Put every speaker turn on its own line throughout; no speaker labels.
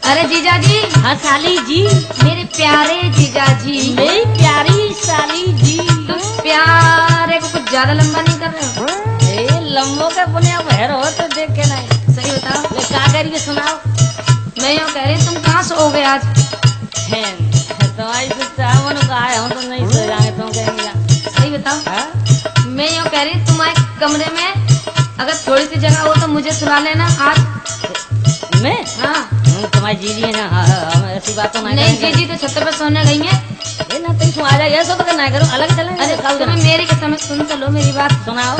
अरे जीजा जी।
हाँ साली जी।
मेरे प्यारे जीजा जी।
मेरी प्यारी साली जी।
तुम प्यारे को कुछ ज्यादा लंबा नहीं कर रहे हो?
लंबो के बुनिया बहर हो तो देख के नहीं।
सही बताओ।
क्या करिए सुनाओ।
मैं यूँ कह रही तुम कहाँ सो गए आज?
तुम्हारी से चावल का आए हम तो नहीं सो जाएंगे तुम कहेंगे।
सही बताओ। मैं यूँ कह रही तुम्हारे कमरे में अगर थोड़ी सी जगह हो तो मुझे सुला लेना आज।
मैं?
हाँ
तुम्हारी जीजी है ना। हम ऐसी बात तो
नहीं। जीजी तो छत पे सोने गई है।
ना तुम आ जाए ऐसा तो करना करो अलग चलेंगे।
अरे तुम्हें मेरी कसम सुन तो लो मेरी बात।
सुनाओ।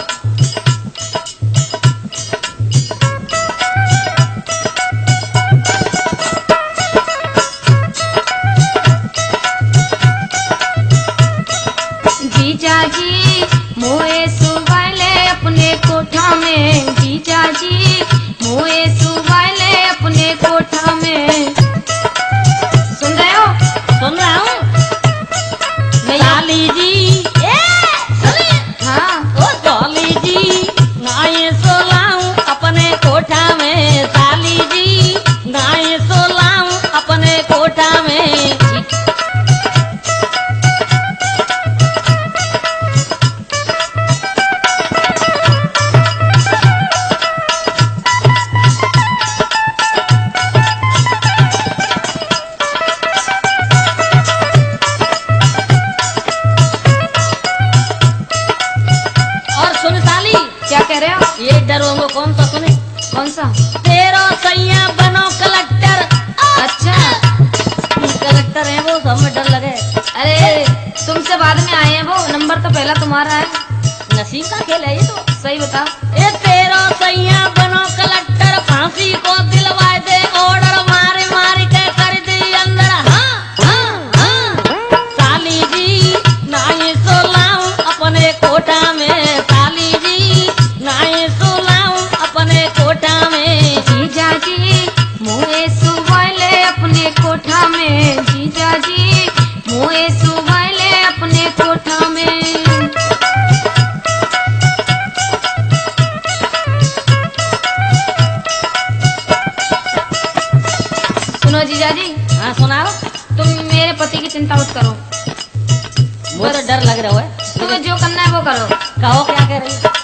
जीजा जी मोए सुवाले अपने कोठा में। जीजा जी मोए सुवाले अपने कोठा में। सुन रहे हो?
सुन रहा हूँ। साली जी।
हाँ
ओ साली जी नाये सोलाऊं अपने कोठा में। साली जी नाये सोलाऊं अपने कोठा में।
क्या कह रहे हो?
ये डरोंगो कौन सा सुने?
कौन सा?
तेरो सैया बनो कलेक्टर।
अच्छा
कलेक्टर है वो, सब में डर लगे।
अरे तुमसे बाद में आए हैं वो, नंबर तो पहला तुम्हारा है।
नसीब का खेल है ये तो।
सही बताओ।
ये तेरो सैया बनो कलेक्टर फांसी को दिलवाए दे ऑर्डर मारे मारे के कर दे अंदर। हाँ साली जी ना ये सोलाऊं अपने कोठा में। साली जी ना ये सोलाऊं अपने कोठा में।
जीजा जी मुए सुवाले अपने कोठा में। जीजा जी मुए सुवाले अपने कोठा में। सुनो जीजा जी।
हाँ सुनाओ।
तुम मेरे पति की चिंता मत करो।
मुझे डर लग रहा है।
तुम्हें जो करना है वो करो।
कहो क्या कह रही है?